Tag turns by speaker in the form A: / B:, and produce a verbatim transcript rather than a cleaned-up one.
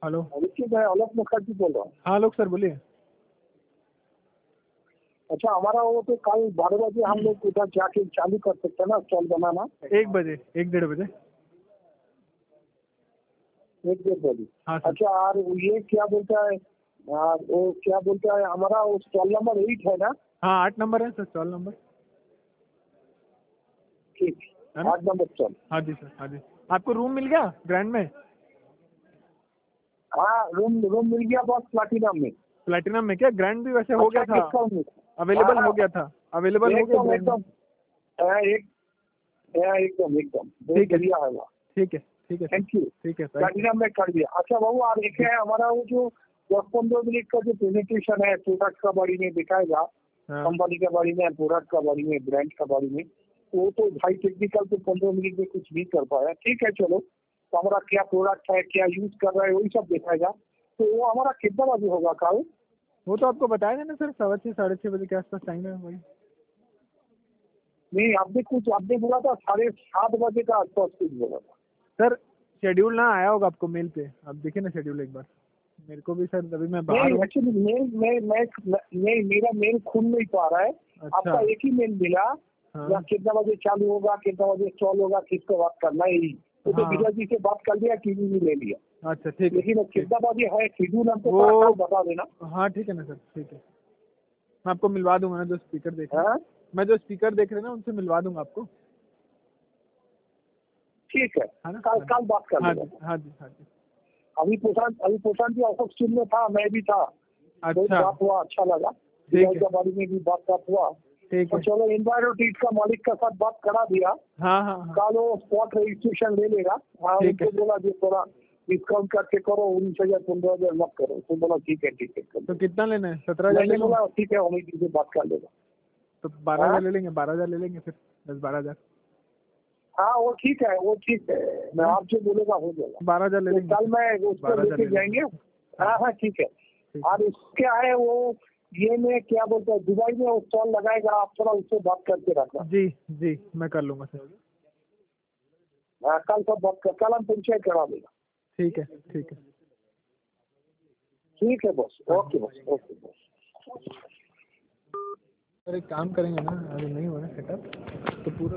A: Hello.
B: देखिए मैं आलोक मुखर्जी बोल रहा हूँ।
A: हाँ आलोक सर बोलिए।
B: अच्छा हमारा वो तो कल बारह बजे हम लोग उधर जाके चालू कर सकते हैं ना स्टॉल बनाना।
A: एक बजे एक डेढ़ बजे।
B: एक डेढ़ बजे।
A: हाँ सर।
B: अच्छा और ये क्या बोलता है आ, वो क्या बोलता है हमारा वो स्टॉल नंबर एट है ना।
A: हाँ आठ नंबर है सर स्टॉल नंबर।
B: ठीक
A: है ना।
B: आठ नंबर स्टॉल।
A: हाँ जी सर हाँ जी। आपको रूम मिल गया ग्रैंड में?
B: हाँ रूम रूम मिल गया बस प्लाटिनम में।
A: प्लेटिनम में क्या ग्रैंड भी वैसे हो
B: अच्छा
A: गया था,
B: डिस्काउंट
A: अवेलेबल हो गया था, अवेलेबल हो गया
B: एकदम
A: ग्रैंड में।
B: एकदम हाँ, एक हाँ, एकदम एकदम बहुत
A: ठीक है
B: बढ़िया है वो।
A: ठीक है ठीक है सर,
B: थैंक यू।
A: ठीक है थैंक यू।
B: प्लाटिनम में कर दिया। अच्छा बाबू और एक है हमारा वो जो दस पंद्रह मिनट का जो प्रेजेंटेशन है प्रोडक्ट का बारे में दिखाएगा,
A: हाँ
B: कंपनी के बारे में, प्रोडक्ट का बारे में, ब्रांड का बारे में, वो तो भाई टेक्निकल तो पंद्रह मिनट में कुछ नहीं कर पाया। ठीक है चलो, तो हमारा क्या प्रोडक्ट है, क्या यूज कर रहा है, वही सब दिखाएगा। तो वो हमारा कितना बजे होगा कल?
A: वो तो आपको बताया था ना सर, सवा छः साढ़े छः बजे के आसपास टाइम है वही।
B: नहीं आपने कुछ आपने बोला था साढ़े सात बजे का आसपास कुछ बोला था।
A: सर शेड्यूल ना आया होगा आपको मेल पे, आप देखिए ना शेड्यूल एक बार। मेरे को भी सर अभी मैं बाहर
B: नहीं
A: हूँ।
B: एक्चुअली मेल मैं मैं नहीं मेरा मेल खुल नहीं पा रहा है।
A: अच्छा।
B: आपका एक ही मेल मिला
A: हाँ
B: या कितना बजे चालू होगा, कितना बजे स्टॉल होगा, किसको बात करना है यही। वो तो
A: हाँ
B: विजय जी से बात कर लिया, टीवी भी ले लिया।
A: अच्छा ठीक है।
B: लेकिन कितना बजे है शेड्यूल हमको
A: वो
B: थोड़ा कल बता देना।
A: हाँ ठीक है ना सर ठीक है, मैं आपको मिलवा दूंगा ना, जो स्पीकर देख रहे हैं,
B: हाँ
A: मैं जो स्पीकर देख रहे हैं ना उनसे मिलवा दूंगा आपको।
B: ठीक है
A: है ना।
B: कल
A: हाँ
B: कल बात कर
A: हाँ
B: लेगा।
A: जी हाँ जी हाँ जी।
B: अभी प्रशांत अभी प्रशांत जी ऑफिस टीम में था, मैं भी था। बहुत
A: अच्छा
B: बात हुआ, अच्छा लगा।
A: ठीक
B: विजय
A: है
B: के बारे में भी बात बात हुआ।
A: ठीक
B: और
A: है।
B: चलो इन्वायरोटीट का मालिक का साथ बात करा दिया।
A: हाँ हाँ हाँ
B: कल वो स्पॉट रजिस्ट्रेशन ले लेगा। हाँ
A: ठीक है।
B: उनको बोला जो थोड़ा डिस्काउंट करके करो, उन्नीस हजार पंद्रह हजार मत करो। तो बोला ठीक है ठीक है कर
A: तो
B: दो।
A: कितना लेना है, सत्रह हजार ले
B: मैंने
A: लूँ?
B: बोला ठीक है अमित जी से बात कर लेगा।
A: तो बारह
B: हाँ
A: हजार ले लेंगे, बारह हजार ले लेंगे फिर, दस बारह हजार।
B: हाँ वो ठीक है वो ठीक है, मैं
A: हाँ?
B: आप जो बोलेगा हो जाएगा।
A: बारह हजार ले
B: तो
A: लेंगे।
B: कल मैं उसको
A: बारह हजार
B: लेके
A: ले
B: जाएंगे।
A: लेंगे।
B: हाँ हाँ ठीक है।
A: ठीक
B: और उसके है वो ये में क्या बोलते हैं दुबई में वो स्टॉल लगाएगा, आप थोड़ा उससे बात करके रखना।
A: है जी जी मैं कर लूंगा सर।
B: हाँ कल सब बात कर, कल हम परिचय करा देगा।
A: ठीक है ठीक है।
B: ठीक है boss, okay boss, okay boss.
A: Sir एक काम करेंगे ना, अगर नहीं हो रहा सेटअप तो पूरा